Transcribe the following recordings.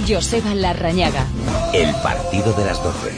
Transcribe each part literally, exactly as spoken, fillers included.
Joseba Larrañaga. El partido de las doce.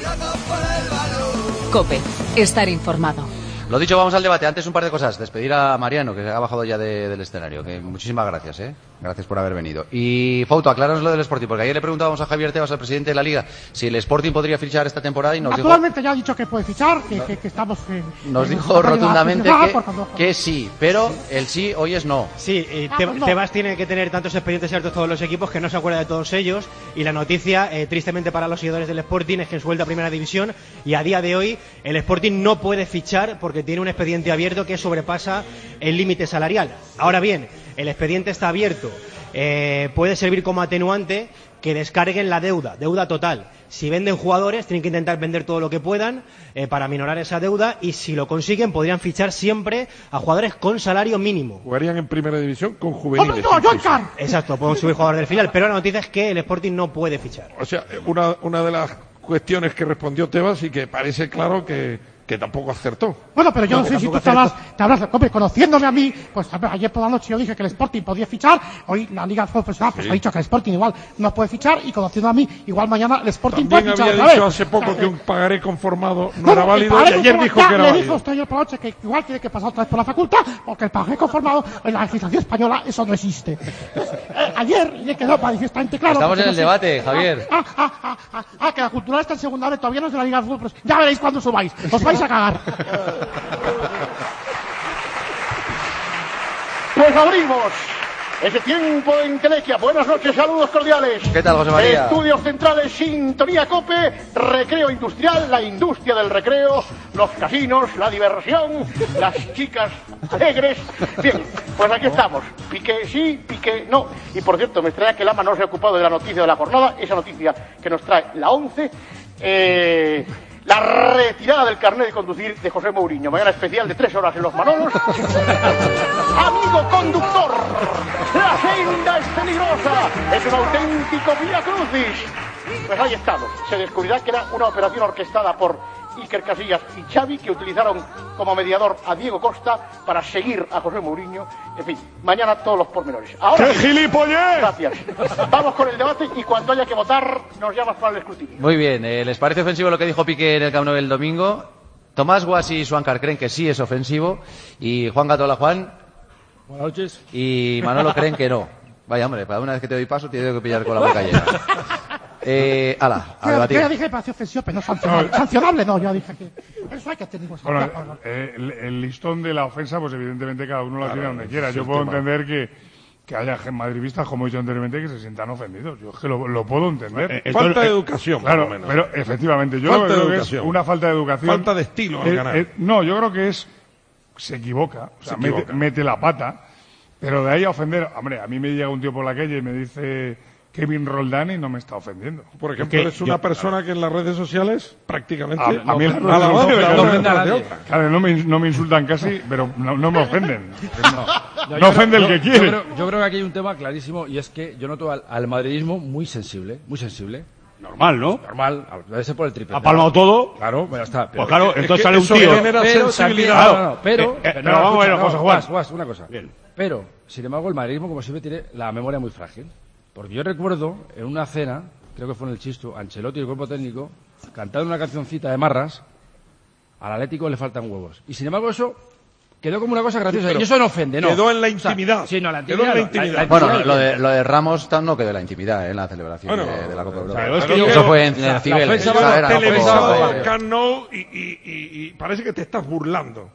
COPE. Estar informado. Lo dicho, vamos al debate. Antes un par de cosas. Despedir a Mariano, que ha bajado ya de, del escenario. Que muchísimas gracias, ¿eh? Gracias por haber venido. Y Fauto, acláranos lo del Sporting, porque ayer le preguntábamos a Javier Tebas, al presidente de la Liga, si el Sporting podría fichar esta temporada y nos Actualmente dijo... ya ha dicho que puede fichar, que, que, que estamos... Eh, nos en dijo rotundamente que, cuando... que sí, pero el sí hoy es no. Sí, y ah, Te pues no. Tebas tiene que tener tantos expedientes abiertos todos los equipos que no se acuerda de todos ellos, y la noticia, eh, tristemente para los seguidores del Sporting, es que en su vuelta a Primera División, y a día de hoy, el Sporting no puede fichar porque tiene un expediente abierto que sobrepasa el límite salarial. Ahora bien, el expediente está abierto. Eh, puede servir como atenuante que descarguen la deuda, deuda total. Si venden jugadores, tienen que intentar vender todo lo que puedan eh, para minorar esa deuda, y si lo consiguen, podrían fichar siempre a jugadores con salario mínimo. Jugarían en Primera División con juveniles. ¡Oh, no, John Exacto, pueden subir jugadores del filial, pero la noticia es que el Sporting no puede fichar. O sea, una, una de las cuestiones que respondió Tebas y que parece claro que, que tampoco acertó. Bueno, pero yo no, no sé si tú te hablas, te hablas, hombre, conociéndome a mí, pues ayer por la noche yo dije que el Sporting podía fichar, hoy la Liga Profesional pues sí. ha dicho que el Sporting igual no puede fichar, y conociendo a mí, igual mañana el Sporting También puede fichar. Había dicho hace poco que un pagaré conformado no, no era válido, y ayer dijo que era le válido. dijo usted ayer por la noche que igual tiene que pasar otra vez por la facultad, porque el pagaré conformado en la legislación española eso no existe. eh, ayer le quedó manifiestamente claro. Estamos en el no debate, sé. Javier. Ah, ah, ah, ah, ah, que la cultural está en segunda vez, todavía no es de la Liga de Fútbol, pues ya veréis cuando subáis, os vais a cagar. Pues abrimos ese tiempo en Telequia. Buenas noches, saludos cordiales. ¿Qué tal, José María? Estudios centrales, sintonía COPE, recreo industrial, la industria del recreo, los casinos, la diversión, las chicas alegres. Bien, pues aquí estamos. Piqué sí, Piqué no. Y por cierto, me extraña que Lama no se ha ocupado de la noticia de la jornada, esa noticia que nos trae la once. Eh... La retirada del carnet de conducir de José Mourinho. Mañana especial de tres horas en Los Manolos. Amigo conductor, la senda es peligrosa. Es un auténtico vía crucis. Pues ahí estamos. Se descubrirá que era una operación orquestada por Iker Casillas y Xavi, que utilizaron como mediador a Diego Costa para seguir a José Mourinho. En fin, mañana todos los pormenores. Ahora ¡qué sí, gilipollez! Gracias. Vamos con el debate, y cuando haya que votar nos llamas para el escrutinio. Muy bien, eh, ¿les parece ofensivo lo que dijo Piqué en el Camp Nou el domingo? Tomás Guas y Suancar creen que sí es ofensivo, y Juan Gatola Juan buenas noches y Manolo creen que no. Vaya, hombre, para una vez que te doy paso te tengo que pillar con la boca llena. Eh, ala, a debatir. Yo ya dije que pareció ofensivo, pero no sancionable. Sancionable no, yo dije que... Eso hay que tener... Bueno, eh, el, el listón de la ofensa, pues evidentemente cada uno la tiene donde quiera. Yo puedo entender que, que haya madridistas, como he dicho anteriormente, que se sientan ofendidos. Yo es que lo, lo puedo entender. Eh, falta de educación, claro, por lo menos. Pero efectivamente, yo falta creo de que educación. es una falta de educación. Falta de estilo al Eh, ganar. eh, no, yo creo que es... Se equivoca, o sea, Se mete, equivoca. mete la pata, pero de ahí a ofender... Hombre, a mí me llega un tío por la calle y me dice... Kevin Roldán, y no me está ofendiendo. Por ejemplo, eres una yo, persona que en las redes sociales prácticamente... A, a mí no, no, no, no, pero no, ofende a no, nadie. claro, no, me, no me insultan casi, pero no, no me ofenden. No, no, no ofende creo, el yo, que quiere. Yo creo, yo creo que aquí hay un tema clarísimo, y es que yo noto al, al madridismo muy sensible, muy sensible. Normal, ¿no? Normal, debe ser por el triple. ¿Ha palmado todo? Claro, ya está. Pues claro, es entonces que sale un eso tío. genera pero sensibilidad. también, No, no, no, pero... Eh, eh, pero no, vamos a ver, no, vamos a jugar. Guas, Guas, una cosa. Bien. Pero, sin embargo, el madridismo, como siempre, tiene la memoria muy frágil. Porque yo recuerdo, en una cena, creo que fue en el Chisto, Ancelotti y el cuerpo técnico, cantando una cancioncita de Marras, al Atlético le faltan huevos. Y sin embargo eso quedó como una cosa graciosa. Y eso no ofende, ¿no? Quedó en la intimidad. O sea, sí, no, la Quedó intimidad. en la no, intimidad. la- la Bueno, intimidad- lo de, lo de Ramos no quedó en la intimidad, ¿eh? En la celebración Bueno, de, de la Copa de Europa. claro, es que Eso yo- fue en, en la- la Cibeles. ofensa o sea, va- era un poco- televisado eh, Camp Nou y, y, y, y parece que te estás burlando.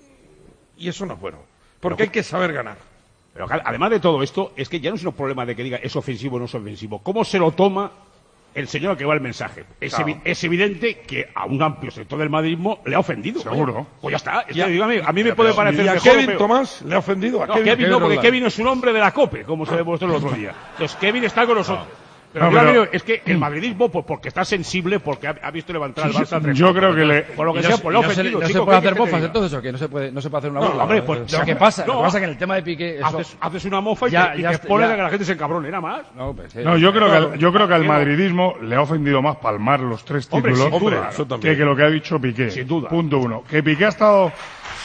Y eso no es bueno. Porque hay que saber ganar. Pero claro, además de todo esto, es que ya no es un problema de que diga es ofensivo o no es ofensivo. ¿Cómo se lo toma el señor al que va el mensaje? Es, Claro. evi- es evidente que a un amplio sector del madridismo le ha ofendido. Seguro. Oye, pues ya está. Es Ya. que, dígame, a mí me puede parecer ¿Y a mejor o Kevin peor. Tomás le ha ofendido? ¿A No, Kevin, Kevin no, porque Roldán? Kevin es un hombre de la COPE, como se demostró el otro día. Entonces, Kevin está con nosotros. Pero, No, yo pero- digo, es que el madridismo, pues porque está sensible, porque ha, ha visto levantar al Barça tres Yo copas. creo que le... Por lo que Y sea, no, pues y le ha no se, ofendido. no se chico, puede ¿qué hacer quieres que te bofas diga? entonces, ¿o qué? No se puede, no se puede hacer una No, burla. hombre, pues- o sea, ¿qué pasa? no. Lo que pasa es que en el tema de Piqué... Eso, Haces, haces una mofa y Ya, te, y ya te está, pones ya. a que la gente se encabrone, nada más. no, pues, sí. No, yo creo, que al, yo creo que al Claro. madridismo le ha ofendido más palmar los tres Hombre, títulos sin duda, eso también. que, que lo que ha dicho Piqué. Sin duda. Punto uno. Que Piqué ha estado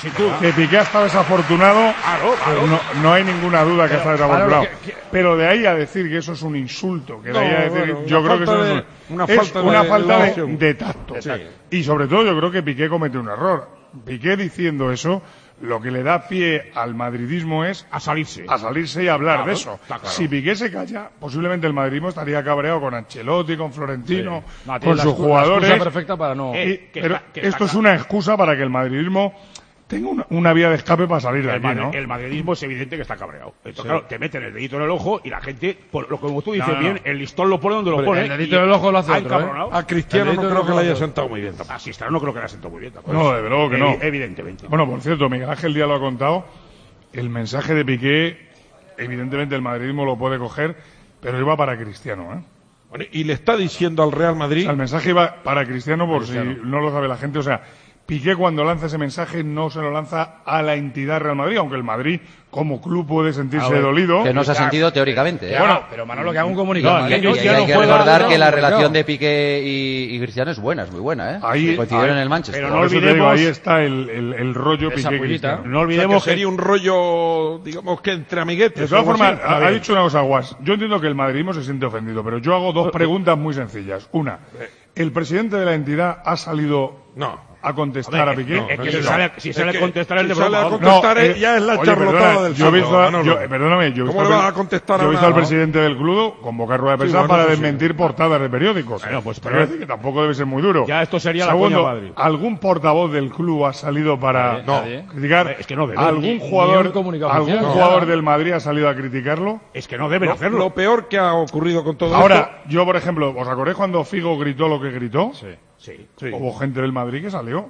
Si tú... Que Piqué ha estado desafortunado, Claro, claro. no, no hay ninguna duda que ha estado desafortunado. claro, que- que- Pero de ahí a decir que eso es un insulto, que de No, ahí a decir, bueno, yo una creo que falta eso de- es, un- una es falta de una falta de, educación. de tacto. Exacto. Y sobre todo yo creo que Piqué comete un error. Piqué diciendo eso, lo que le da pie al madridismo es A salirse. a salirse y a hablar Claro, de eso. está claro. Si Piqué se calla, posiblemente el madridismo estaría cabreado con Ancelotti, con Florentino, No, tiene con la sus excu- la jugadores. excusa perfecta para no. Eh, Y- que pero está- que esto está es una excusa para que el madridismo tenga una, una vía de escape para salir de El, aquí, madri- ¿no? el madridismo es evidente que está cabreado. Entonces, claro, te meten el dedito en el ojo y la gente, por lo que como tú dices No, no. bien, el listón lo pone donde lo pone. el dedito y- en el ojo lo hace Ah, otro, ¿eh? encabronado. A Cristiano El no dedito creo no que le haya lo- sentado muy bien tampoco. A Cristiano no creo que le ha sentado muy bien tampoco. No, de verdad que no. Evi- Evidentemente. Bueno, por cierto, Miguel Ángel Díaz lo ha contado. El mensaje de Piqué, evidentemente el madridismo lo puede coger, pero iba para Cristiano, ¿eh? Bueno, y le está diciendo al Real O Madrid... sea, el mensaje iba para Cristiano por si no lo sabe la gente. O sea, Piqué cuando lanza ese mensaje no se lo lanza a la entidad Real Madrid, aunque el Madrid como club puede sentirse A ver, dolido. Que no se ha sentido teóricamente. ¿eh? Bueno, pero Manolo, que haga un comunicado. No, Y, el y- y Cristiano hay que juega- recordar no, que la no, relación no. de Piqué y, y Cristiano es buena, es muy buena, ¿eh? Ahí- Coincidieron ahí- en el Manchester. pero Por no eso te digo, olvidemos- ahí está el, el, el rollo Esa Piqué pullita. Cristiano. No O sea, olvidemos que sería un rollo, digamos que entre amiguetes. De todas algo formas, así. ha, ha dicho una cosa, Guas. Yo entiendo que el madridismo se siente ofendido, pero yo hago dos preguntas muy sencillas. Una, ¿el presidente de la entidad ha salido No. a contestar a Piqué? es que no, si no. sale, si Es sale que a contestar el si de sale broma, a vamos. contestar No, eh, eh, ya es la oye, charlotada perdona, del yo he siglo, visto a- Manolo. yo- eh, perdóname, yo he ¿Cómo visto le al- vas a contestar yo he a visto al una- presidente del club convocar rueda de Sí, prensa bueno, para eso sí. desmentir portadas de periódicos. Bueno, pues, Pero pero- es decir que tampoco debe ser muy duro. Ya esto sería la Segundo, coña Madrid. ¿algún portavoz del club ha salido para Nadie, nadie. criticar? Es que no debe. ¿Algún Ni- ni jugador, un comunicado algún oficial. jugador No. del Madrid ha salido a criticarlo? Es que no deben Lo, hacerlo. lo peor que ha ocurrido con todo esto... Ahora, yo por ejemplo, ¿os acordáis cuando Figo gritó lo que gritó? Sí, sí. Sí. Hubo gente del Madrid que salió.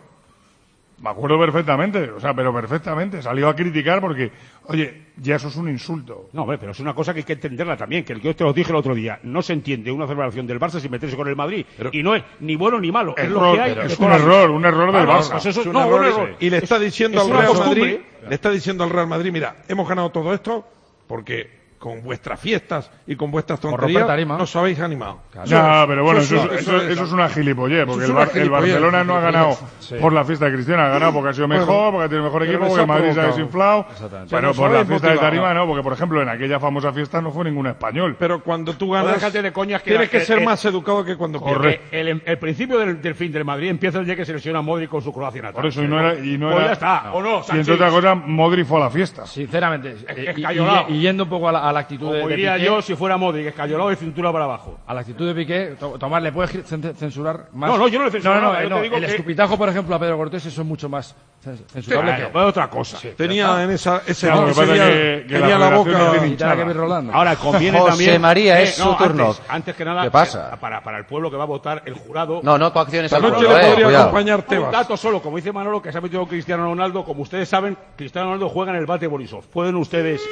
Me acuerdo perfectamente, o sea, pero perfectamente. Salió a criticar porque, oye, ya eso es un insulto. No, hombre, pero es una cosa que hay que entenderla también, que yo te lo dije el otro día, no se entiende una celebración del Barça sin meterse con el Madrid, y no es ni bueno ni malo, es lo Error, que hay. pero de es toda un la vida. error, un error del Claro, Barça. pues eso- Es un no, error un ese. error. Y le está diciendo Es al una Real costumbre. Madrid, le está diciendo al Real Madrid, mira, hemos ganado todo esto porque con vuestras fiestas y con vuestras romper tonterías tarima. nos habéis animado. Ya, pero bueno, eso, eso es- es- eso, eso es- eso es una gilipollez, porque es el, una Bar- el gilipollez. Barcelona no ha ganado por la fiesta de Cristiano, ha ganado porque ha sido mejor, Bueno, porque ha tenido mejor pero equipo, les porque ha el Madrid se ha provocado. desinflado. Exactamente. Pero nos por la habéis fiesta de motivado. tarima no, porque por ejemplo en aquella famosa fiesta no fue ningún español. Pero cuando tú Joder, ganas, déjate de coñas que tienes la- que que- ser que- más educado que cuando pierdes. Correcto. Que el, el principio del, del fin del Madrid empieza el día que se lesiona Modric con su Croacia natal. Por eso y no era y no Pues era ya está, o no, y entre Sánchez. otras cosas Modric fue a la fiesta. Sinceramente, eh, es y, cayolao. y- y yendo un poco a la, a la actitud de, Como de diría Piqué, yo si fuera Modric, escayolado de cintura para abajo. a la actitud de Piqué, To- Tomás, ¿le puedes cen- censurar más? No, no, yo no le censuro No, no, nada, eh, yo no, te digo el que- escupitajo, por ejemplo, a Pedro Cortés, eso es mucho más cen- censurable Claro, que... es otra cosa. Tenía en esa, ese Claro, lo que pasa tenía, es que- que tenía la la, federación boca. tiene Y tenga que ver Rolando. Ahora, conviene José también... María, eh, es su no, turno. Antes, antes que nada, ¿Qué pasa? eh, Para, para el pueblo que va a votar, el jurado... No, no coacciones al Esta noche pueblo, le eh, podría cuidado. acompañar Un Tebas. dato solo, como dice Manolo, que se ha metido Cristiano Ronaldo. Como ustedes saben, Cristiano Ronaldo juega en el Bate Borisov. Pueden ustedes,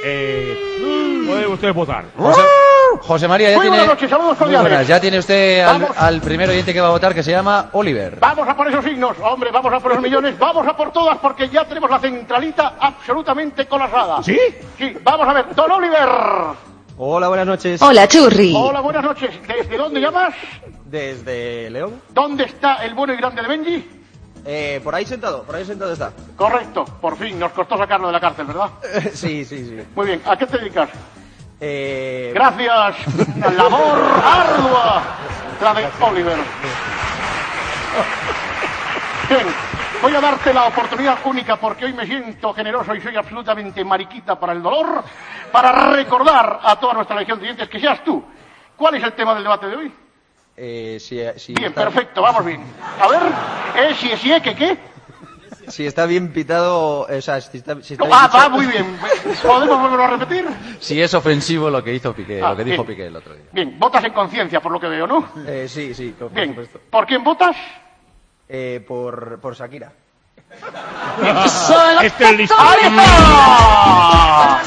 eh, pueden ustedes votar. José, José María, ya Muy tiene... buenas noches, saludos Muy cordiales. buenas, ya tiene usted al, Vamos. al primer oyente que va a votar, que se llama Oliver. Vamos a por esos signos, hombre, vamos a por esos millones, vamos a por todas porque ya tenemos la centralita absolutamente colapsada. ¿Sí? Sí, vamos a ver, don Oliver. Hola, buenas noches. Hola, Churri. Hola, buenas noches. ¿Desde dónde llamas? Desde León. ¿Dónde está el bueno y grande de Benji? Eh, por ahí sentado, por ahí sentado está. Correcto, por fin, nos costó sacarlo de la cárcel, ¿verdad? sí, sí, sí. Muy bien, ¿a qué te dedicas? Eh, Gracias, labor ardua, la de Oliver. Bien, voy a darte la oportunidad única porque hoy me siento generoso y soy absolutamente mariquita para el dolor, para recordar a toda nuestra legión de oyentes que seas tú. ¿Cuál es el tema del debate de hoy? eh, si, si Bien, está, perfecto, vamos bien. A ver, ¿eh, si es, si es, que qué? si está bien pitado, o sea, si está, si está No, bien ah, dicho- va, muy bien. ¿Podemos volverlo a repetir? Si es ofensivo lo que hizo Piqué, Ah, lo que dijo bien. Piqué el otro día. Bien, votas en conciencia, por lo que veo, ¿no? Eh, sí, sí, por Bien, supuesto. ¿por quién votas? Eh, por, por Shakira. Este es el listo. ¡Ahí está!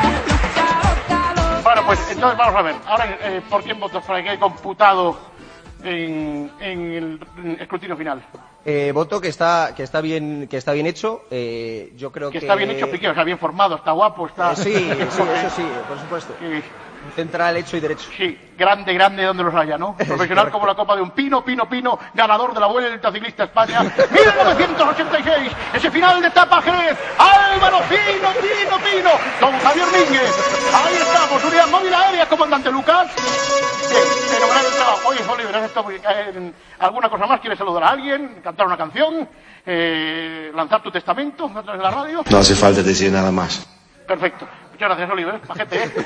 Bueno, pues entonces vamos a ver. Ahora, eh, ¿por quién votas para que quede computado en, en el en escrutinio final? Eh, voto que está que está bien que está bien hecho. Eh, yo creo que que está bien hecho, Piqué, o sea, bien formado, está guapo, está. Eh, sí, sí, eso sí, por supuesto. Sí. Central, hecho y derecho. Sí, grande, grande donde los haya, ¿no? Profesional como la copa de un pino, Pino, Pino, ganador de la Vuelta Ciclista España mil novecientos ochenta y seis, ese final de etapa Jerez, Álvaro Pino, Pino, Pino, don Javier Mínguez. Ahí estamos, unidad móvil aérea, comandante Lucas. Bien, fenomenal el trabajo. Oye, Oliver, has estado muy bien. ¿Alguna cosa más? ¿Quieres saludar a alguien? ¿Cantar una canción? Eh, ¿Lanzar tu testamento a través de la radio? No hace falta decir nada más. Perfecto. Muchas gracias, Oliver. Majete, ¿eh?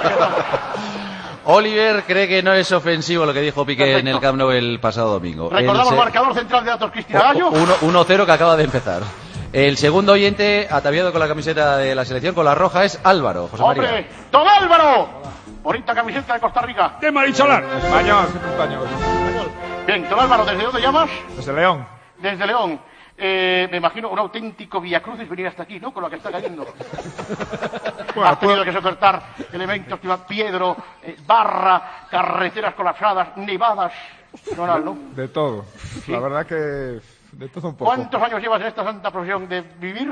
Oliver cree que no es ofensivo lo que dijo Piqué Perfecto. en el Camp Nou el pasado domingo. Recordamos el el marcador central de datos Cristina Gallo. uno cero que acaba de empezar. El segundo oyente ataviado con la camiseta de la selección, con la roja, es Álvaro. José María. ¡Hombre! ¡Don Álvaro! Bonita camiseta de Costa Rica. ¿Qué marichalar? Español, siempre español. Bien, don Álvaro, ¿desde dónde llamas? Desde León. Desde León. Eh, me imagino un auténtico viacrucis venir hasta aquí, ¿no? Con lo que está cayendo. Bueno, Has tenido pues- que soportar elementos que van piedro, eh, barra, carreteras colapsadas, nevadas. No, no, ¿no? De todo. La verdad que de todo un poco. ¿Cuántos años llevas en esta santa profesión de vivir?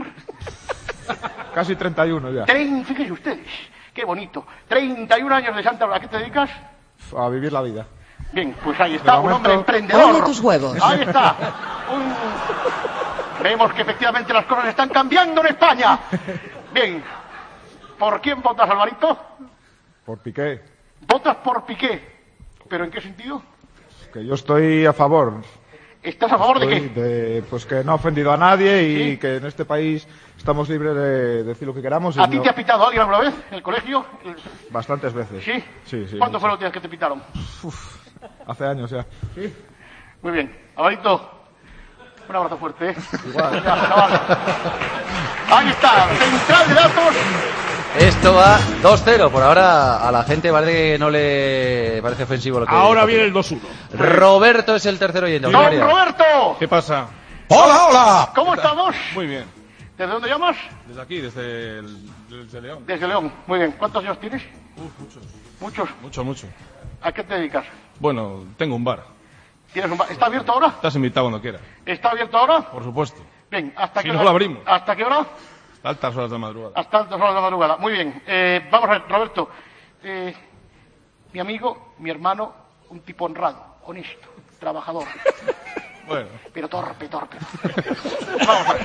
Casi treinta y uno ya. Trein, fíjense ustedes, qué bonito. treinta y un años de santa. ¿A qué te dedicas? A vivir la vida. Bien, pues ahí está, De un momento- hombre emprendedor. Ponle tus huevos. Ahí está. Un... Vemos que efectivamente las cosas están cambiando en España. Bien. ¿Por quién votas, Alvarito? Por Piqué. Votas por Piqué. ¿Pero en qué sentido? Que yo estoy a favor. ¿Estás a favor de Estoy qué? de, pues que no ha ofendido a nadie y que en este país estamos libres de decir lo que queramos. y ¿A ti no- te ha pitado alguien alguna vez en el colegio? Bastantes veces. ¿Sí? Sí, sí. ¿Cuándo mucho. fue la última vez que te pitaron? Hace años ya. Sí. Muy bien. Alvarito, un abrazo fuerte, ¿eh? Igual. Ya, chaval. Ahí está, central de datos. Esto va dos cero. Por ahora a la gente parece que no le parece ofensivo lo que Ahora dijo viene Piqué. el dos uno. Roberto es el tercer oyente. José ¡Don María. Roberto! ¿Qué pasa? ¡Hola, hola! ¿Cómo estamos? Muy bien. ¿Desde dónde llamas? Desde aquí, desde, el, desde León. Desde León. Muy bien. ¿Cuántos años tienes? Uf, muchos. Muchos. Mucho, mucho. ¿A qué te dedicas? Bueno, tengo un bar. ¿Tienes un bar? ¿Está abierto ahora? Estás invitado cuando quieras. ¿Está abierto ahora? Por supuesto. Bien, ¿hasta Si qué no hora? lo abrimos. ¿Hasta qué hora? Altas horas de madrugada. Hasta altas horas de la madrugada. Muy bien. Eh, vamos a ver, Roberto. Eh, mi amigo, mi hermano, un tipo honrado, honesto, trabajador. Bueno. Pero torpe, torpe. Vamos a ver.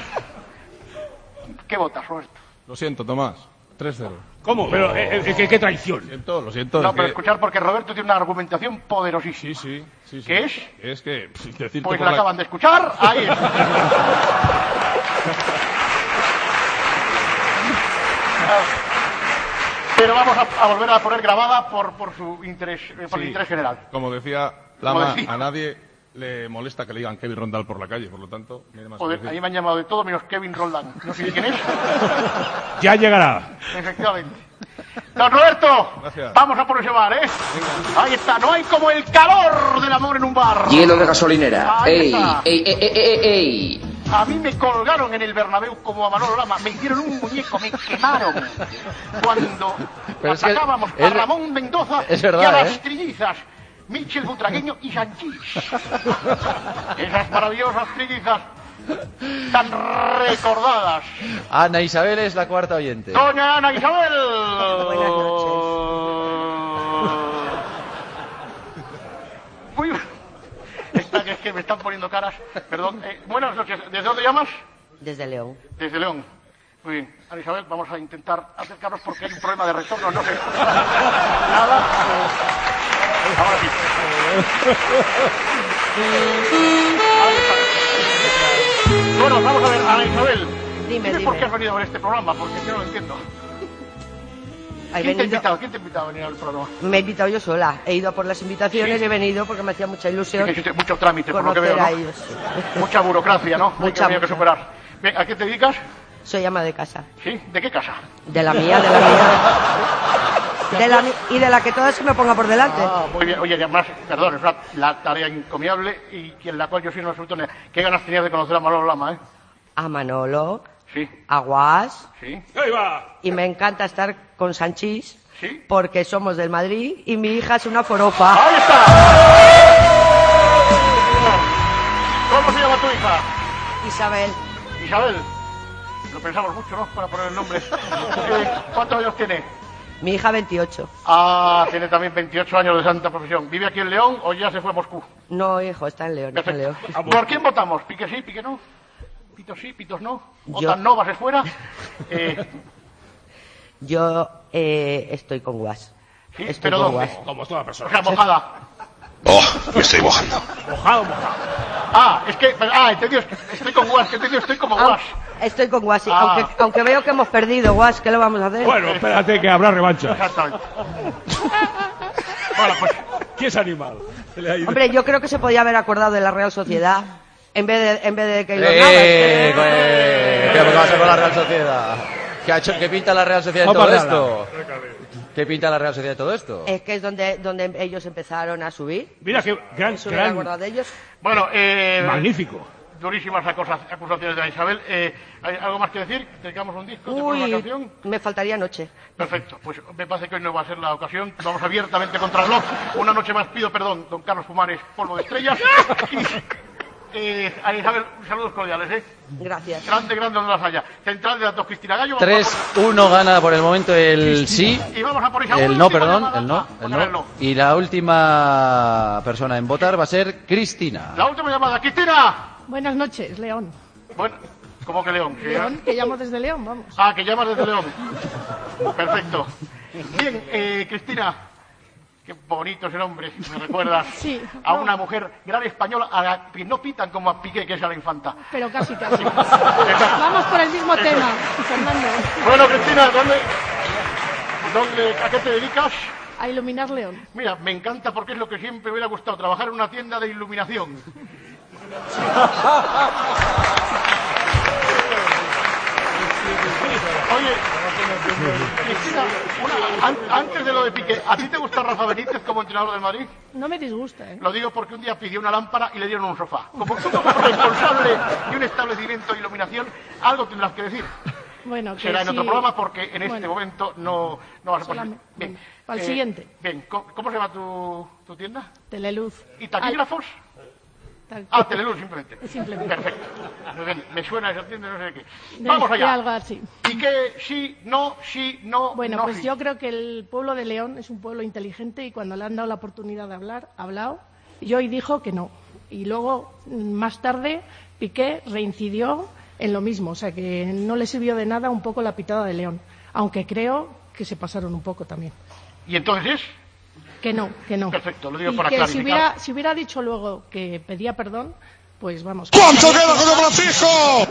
¿Qué votas, Roberto? Lo siento, Tomás. tres cero. ¿Cómo? Pero, eh, eh, ¿qué, qué traición? Lo siento, lo siento. No, es pero que- escuchar porque Roberto tiene una argumentación poderosísima. Sí, sí, sí, sí. ¿Qué es? Es que, pff, decirte Pues por la la- acaban de escuchar. Ahí está. Pero vamos a, a volver a poner grabada por, por su interés, eh, por el Sí. interés general. Como decía Como Lama, decía. a nadie le molesta que le digan Kevin Rondal por la calle, por lo tanto, mire más Joder, que decir. ahí me han llamado de todo menos Kevin Roldán. No sé quién es. Ya llegará. Efectivamente. Don Roberto, Gracias. vamos a por ese bar, ¿eh? Ahí está, no hay como el calor del amor en un bar. Hielo de gasolinera. Ahí Ey, está. ey, ey, ey, ey, ey. A mí me colgaron en el Bernabéu como a Manolo Lama, me hicieron un muñeco, me quemaron. Cuando Pero es que atacábamos es a ver- Ramón Mendoza es y a verdad, las ¿eh? trillizas, Michel Butragueño y Sanchís. Esas maravillosas trillizas tan recordadas. Ana Isabel es la cuarta oyente. Doña Ana Isabel. Buenas noches. Muy Está, que es que me están poniendo caras. Perdón. Eh, buenas noches. ¿Desde dónde llamas? Desde León. Desde León. Muy bien. Ana Isabel, vamos a intentar acercarnos porque hay un problema de retorno. No sé. Nada. Ahora sí. Ahí está. Bueno, vamos a ver, Ana Isabel. Dime, ¿Por dime. qué has venido a ver este programa? Porque yo no lo entiendo. He ¿Quién te ha venido- invitado? ¿Quién te ha invitado a venir al programa? Me he invitado yo sola. He ido a por las invitaciones Sí. y he venido porque me hacía mucha ilusión Existe mucho trámite, por lo que conocer veo, a ¿no? ellos. Mucha burocracia, ¿no? Hay que, Mucha, había que mucha. superar. Bien, ¿a qué te dedicas? Soy ama de casa. ¿Sí? ¿De qué casa? De la mía, de la mía. De la mi- y de la que toda se me ponga por delante. Ah, muy bien. Oye, además, perdón, es una la tarea encomiable y en la cual yo soy un absoluto... ne- ¿Qué ganas tenías de conocer a Manolo Lama, eh? A Manolo, Sí, a Guas, sí, ¡Ahí va! y me encanta estar con Sanchís sí. porque somos del Madrid y mi hija es una forofa. ¡Ahí está! ¿Cómo se llama tu hija? Isabel. Isabel. Lo pensamos mucho, ¿no? Para poner el nombre. Eh, ¿Cuántos años tiene? Mi hija veintiocho. Ah, tiene también veintiocho años de santa profesión. ¿Vive aquí en León o ya se fue a Moscú? No, hijo, está en León. Está en León. ¿Por quién votamos? ¿Pique sí, pique no? ¿Pitos sí, pitos no? Yo- ¿Otan no, vas fuera? Eh, Yo eh, estoy con Guas. ¿Sí? Estoy ¿Pero con dónde? Guas. Como toda persona. o sea, mojada. Oh, me estoy mojando. Mojado, mojado. Ah, es que... Ah, entendido. Estoy con Guas, que entendido, estoy como Au- Guas. Estoy con Guas, sí. Ah. aunque, aunque veo que hemos perdido, Guas, ¿qué le vamos a hacer? Bueno, espérate que habrá revancha. Exactamente. Bueno, pues... ¿Quién es animal? Le ha ido. Hombre, yo creo que se podía haber acordado de la Real Sociedad en vez de, en vez de que los ¡Eh! Navas. ¿Qué qué pasa con la Real Sociedad? ¿Qué, ha hecho, ¿Qué pinta la Real Sociedad en No todo pasa esto? ¿Qué pinta la Real Sociedad en todo esto? Es que es donde, donde ellos empezaron a subir. Mira qué gran, ¿Se hubiera gran, acordado de ellos? Bueno, eh... magnífico. Durísimas acusa- acusaciones de Isabel. Eh, ¿Hay algo más que decir? ¿Dedicamos un disco? ¿Te Uy, una canción? me faltaría noche. Perfecto, pues me parece que hoy no va a ser la ocasión. Vamos abiertamente contra el reloj. Una noche más pido perdón, don Carlos Pumares, polvo de estrellas. Y, eh, a Isabel, saludos cordiales, ¿eh? Gracias. Grande, grande donde las haya. Central de datos, Cristina Gallo. tres uno gana por el momento el sí. Y vamos a por esa El no, última perdón, llamada. el no, Ah, el votar el no. no. Y la última persona en votar va a ser Cristina. La última llamada, Cristina. Buenas noches, León. Bueno, ¿cómo que León? Que- León, que llamo desde León, vamos. Ah, que llamas desde León. Perfecto. Bien, eh, Cristina. Qué bonito es el hombre, me recuerda Sí, a no. una mujer gran española a la que no pitan como a Piqué, que es a la infanta. Pero casi, casi. Vamos por el mismo tema, Fernando. Bueno, Cristina, ¿dónde, dónde, ¿a qué te dedicas? A iluminar León. Mira, me encanta porque es lo que siempre me hubiera gustado, trabajar en una tienda de iluminación. Oye, Cristina, una- an- antes de lo de Piqué, ¿a ti te gusta Rafa Benítez como entrenador del Madrid? No me disgusta, ¿eh? Lo digo porque un día pidió una lámpara y le dieron un sofá. Como tú como responsable de un establecimiento de iluminación, algo tendrás que decir. Bueno, que Será en sí. otro programa porque en este Bueno. momento no, no vas a poder. Solamente- Bien. bueno, al Eh, siguiente. Bien, ¿cómo, cómo se llama tu, tu tienda? Teleluz. ¿Y taquígrafos? Tal- Ah, Teleluz, simplemente. Simplemente. Perfecto. Muy bien, me suena esa tienda, no sé qué. De- Vamos de allá. algo así. ¿Y qué? Sí, no, sí, no, Bueno, no, pues sí. yo creo que el pueblo de León es un pueblo inteligente y cuando le han dado la oportunidad de hablar, ha hablado. Y hoy dijo que no. Y luego, mm, más tarde, Piqué reincidió en lo mismo. O sea, que no le sirvió de nada un poco la pitada de León. Aunque creo que se pasaron un poco también. ¿Y entonces es? Que no, que no. Perfecto, lo digo Y para que si clarificar. hubiera, si hubiera dicho luego que pedía perdón, pues vamos. ¿Cuánto queda, José Francisco?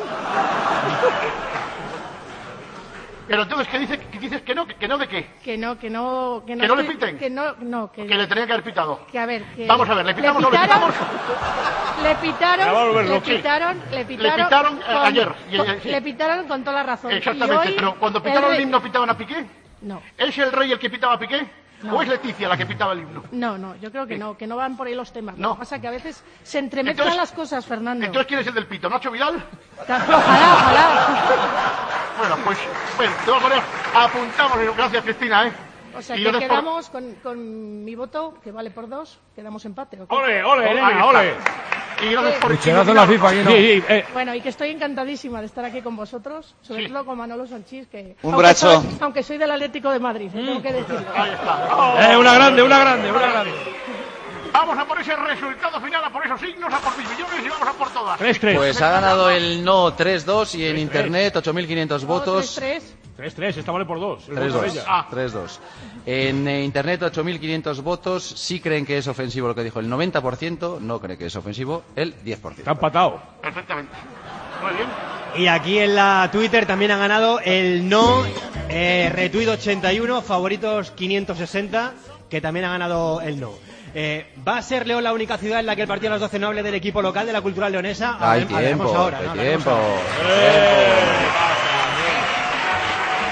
Pero entonces, ¿qué dices? ¿Qué dices que no? ¿Que no de qué? Que no, que no, que no, ¿Que no le estoy- piten? Que no, no, que, Que le tenía que haber pitado. que a ver, que Vamos a ver, ¿le pitamos o le pitaron, pitamos? Le pitaron, Me va a volver le loco. pitaron, le pitaron, Le pitaron, eh, con- ayer, y- con- y- sí. le pitaron con toda la razón. Exactamente, Y hoy pero cuando pitaron el rey- himno, ¿pitaban a Piqué? No, ¿Es el rey el que pitaba a Piqué? No. ¿O es Leticia la que pitaba el himno? no, no, yo creo que no, que no van por ahí los temas. No. Lo que pasa es que a veces se entremezclan Entonces- las cosas, Fernando. Entonces, ¿quién es el del pito? ¿Nacho Vidal? Ojalá, ojalá. Bueno, pues, bueno, de todas maneras, apuntamos. Gracias, Cristina, ¿eh? O sea, Y que gracias por- quedamos con, con mi voto, que vale por dos, quedamos empate. ¿o qué? ¡Ole, ole, Ahí Elena, está. ole! Y gracias por Pucherazo en la FIFA, aquí no. Sí, sí, eh, Bueno, y que estoy encantadísima de estar aquí con vosotros, sobre Sí. todo con Manolo Sanchís, que Un aunque abrazo. soy, aunque soy del Atlético de Madrid, eh, tengo que decirlo. Ahí está. eh, una grande, una grande, una grande. Vamos a por ese resultado final, a por esos signos, a por mis millones y vamos a por todas. tres tres. Pues ha ganado el no tres dos y en internet ocho mil quinientos votos. tres, tres tres, esta vale por dos. El tres voto de dos. ella. Ah. tres dos. En eh, internet ocho mil quinientos votos. Sí creen que es ofensivo lo que dijo el noventa por ciento. No cree que es ofensivo el diez por ciento. Está empatado. Perfectamente. Muy bien. Y aquí en la Twitter también han ganado el no, eh, Retweet ochenta y uno, favoritos quinientos sesenta, que también ha ganado el no. Eh, ¿Va a ser León la única ciudad en la que el partido a las doce no hable del equipo local de la cultural leonesa? Hay Hablaremos tiempo, ahora, hay ¿no? Hablaremos tiempo. ahora.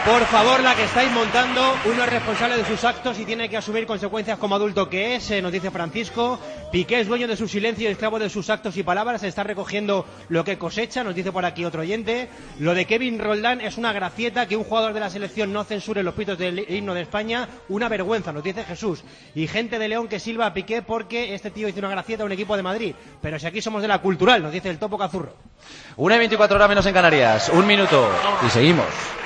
Por favor, la que estáis montando, uno es responsable de sus actos y tiene que asumir consecuencias como adulto que es, eh, nos dice Francisco. Piqué es dueño de su silencio y esclavo de sus actos y palabras, está recogiendo lo que cosecha, nos dice por aquí otro oyente. Lo de Kevin Roldán es una gracieta, que un jugador de la selección no censure los pitos del himno de España, una vergüenza, nos dice Jesús. Y gente de León que silba a Piqué porque este tío hizo una gracieta a un equipo de Madrid. Pero si aquí somos de la cultural, nos dice el Topo Cazurro. Una y veinticuatro horas menos en Canarias, un minuto y seguimos.